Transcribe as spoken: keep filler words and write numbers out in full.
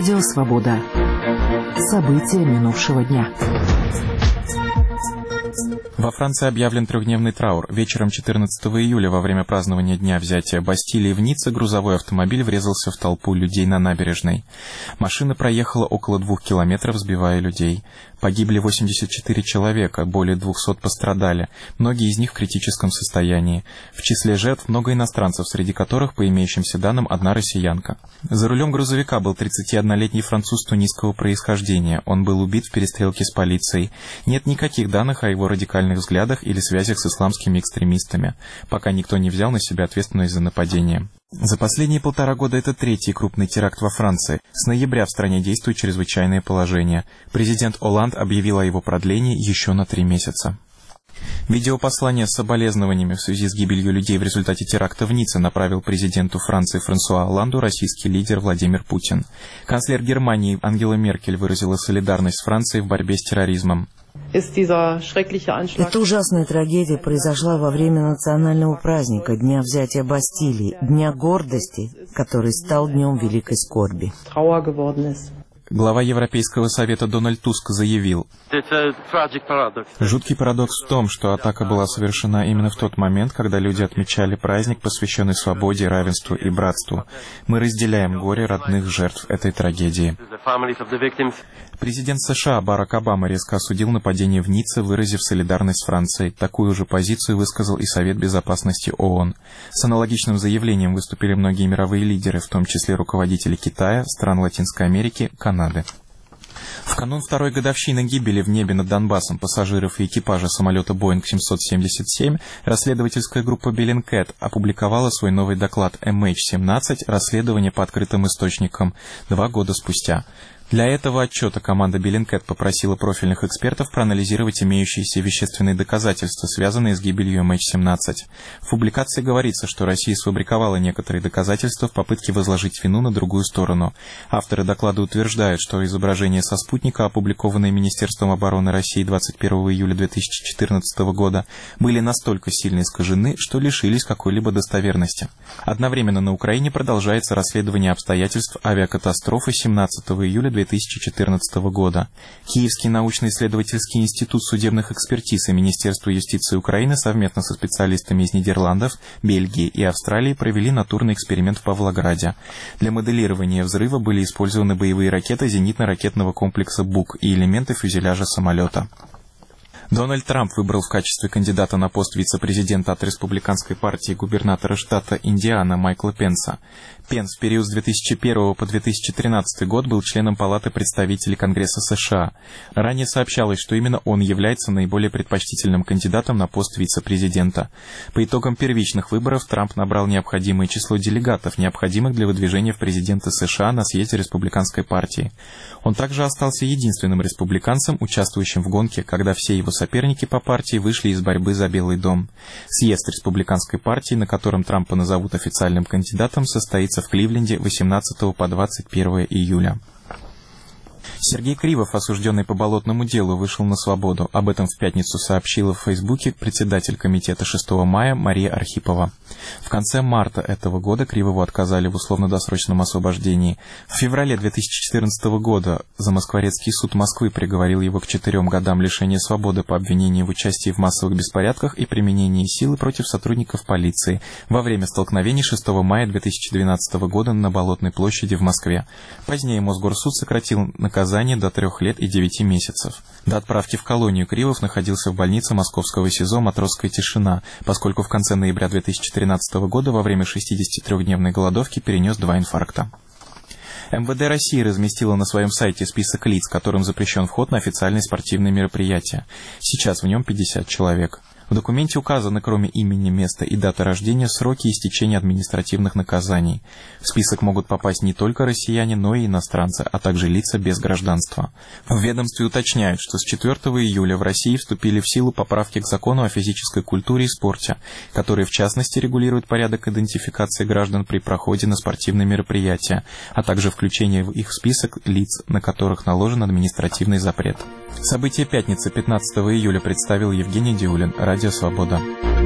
Радио «Свобода». События минувшего дня. Во Франции объявлен трехдневный траур. Вечером четырнадцатого июля, во время празднования Дня взятия Бастилии в Ницце, грузовой автомобиль врезался в толпу людей на набережной. Машина проехала около двух километров, сбивая людей. Погибли восемьдесят четыре человека, более двухсот пострадали, многие из них в критическом состоянии. В числе жертв много иностранцев, среди которых, по имеющимся данным, одна россиянка. За рулем грузовика был тридцатиоднолетний француз тунисского происхождения. Он был убит в перестрелке с полицией. Нет никаких данных о его радикальных взглядах или связях с исламскими экстремистами, пока никто не взял на себя ответственность за нападение. За последние полтора года это третий крупный теракт во Франции. С ноября в стране действует чрезвычайное положение. Президент Олланд объявил о его продлении еще на три месяца. Видеопослание с соболезнованиями в связи с гибелью людей в результате теракта в Ницце направил президенту Франции Франсуа Олланду российский лидер Владимир Путин. Канцлер Германии Ангела Меркель выразила солидарность с Францией в борьбе с терроризмом. Эта ужасная трагедия произошла во время национального праздника Дня взятия Бастилии, Дня гордости, который стал днем великой скорби. Глава Европейского совета Дональд Туск заявил: «Жуткий парадокс в том, что атака была совершена именно в тот момент, когда люди отмечали праздник, посвященный свободе, равенству и братству. Мы разделяем горе родных жертв этой трагедии». Президент США Барак Обама резко осудил нападение в Ницце, выразив солидарность с Францией. Такую же позицию высказал и Совет Безопасности ООН. С аналогичным заявлением выступили многие мировые лидеры, в том числе руководители Китая, стран Латинской Америки, Канады. В канун второй годовщины гибели в небе над Донбассом пассажиров и экипажа самолета Боинг семьсот семьдесят семь расследовательская группа Bellingcat опубликовала свой новый доклад эм эйч семнадцать «Расследование по открытым источникам» два года спустя. Для этого отчета команда Bellingcat попросила профильных экспертов проанализировать имеющиеся вещественные доказательства, связанные с гибелью эм эйч семнадцать. В публикации говорится, что Россия сфабриковала некоторые доказательства в попытке возложить вину на другую сторону. Авторы доклада утверждают, что изображения со спутника, опубликованные Министерством обороны России двадцать первого июля две тысячи четырнадцатого года, были настолько сильно искажены, что лишились какой-либо достоверности. Одновременно на Украине продолжается расследование обстоятельств авиакатастрофы семнадцатого июля две тысячи четырнадцатого года. Киевский научно-исследовательский институт судебных экспертиз и Министерство юстиции Украины совместно со специалистами из Нидерландов, Бельгии и Австралии провели натурный эксперимент в Павлограде. Для моделирования взрыва были использованы боевые ракеты зенитно-ракетного комплекса «Бук» и элементы фюзеляжа самолета. Дональд Трамп выбрал в качестве кандидата на пост вице-президента от республиканской партии губернатора штата Индиана Майкла Пенса. Пенс в период с две тысячи первого по две тысячи тринадцатый год был членом Палаты представителей Конгресса США. Ранее сообщалось, что именно он является наиболее предпочтительным кандидатом на пост вице-президента. По итогам первичных выборов Трамп набрал необходимое число делегатов, необходимых для выдвижения в президенты США на съезде республиканской партии. Он также остался единственным республиканцем, участвующим в гонке, когда все его соперники по партии вышли из борьбы за Белый дом. Съезд республиканской партии, на котором Трампа назовут официальным кандидатом, состоится в Кливленде восемнадцатого по двадцать первое июля. Сергей Кривов, осужденный по болотному делу, вышел на свободу. Об этом в пятницу сообщила в Фейсбуке председатель комитета шестого мая Мария Архипова. В конце марта этого года Кривову отказали в условно-досрочном освобождении. В феврале две тысячи четырнадцатого года Замоскворецкий суд Москвы приговорил его к четырем годам лишения свободы по обвинению в участии в массовых беспорядках и применении силы против сотрудников полиции во время столкновений шестого мая две тысячи двенадцатого года на Болотной площади в Москве. Позднее Мосгорсуд сократил наказание до трех лет и девяти месяцев. До отправки в колонию Кривов находился в больнице московского СИЗО «Матросская тишина», поскольку в конце ноября две тысячи тринадцатого года во время шестидесятитрёхдневной голодовки перенес два инфаркта. эм вэ дэ России разместила на своем сайте список лиц, которым запрещен вход на официальные спортивные мероприятия. Сейчас в нем пятьдесят человек. В документе указаны, кроме имени, места и даты рождения, сроки истечения административных наказаний. В список могут попасть не только россияне, но и иностранцы, а также лица без гражданства. В ведомстве уточняют, что с четвёртого июля в России вступили в силу поправки к закону о физической культуре и спорте, которые в частности регулируют порядок идентификации граждан при проходе на спортивные мероприятия, а также включение в их список лиц, на которых наложен административный запрет. События пятницы пятнадцатого июля представил Евгений Диулин, Радио «Свобода».